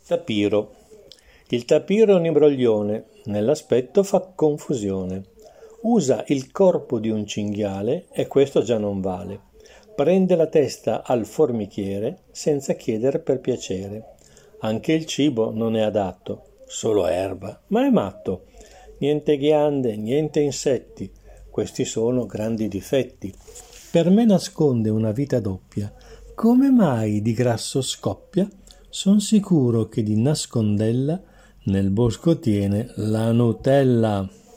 Tapiro. Il tapiro è un imbroglione, nell'aspetto fa confusione. Usa il corpo di un cinghiale e questo già non vale. Prende la testa al formichiere senza chiedere per piacere. Anche il cibo non è adatto, solo erba, ma è matto. Niente ghiande, niente insetti, questi sono grandi difetti. Per me nasconde una vita doppia. Come mai di grasso scoppia? Son sicuro che di nascondella nel bosco tiene la Nutella.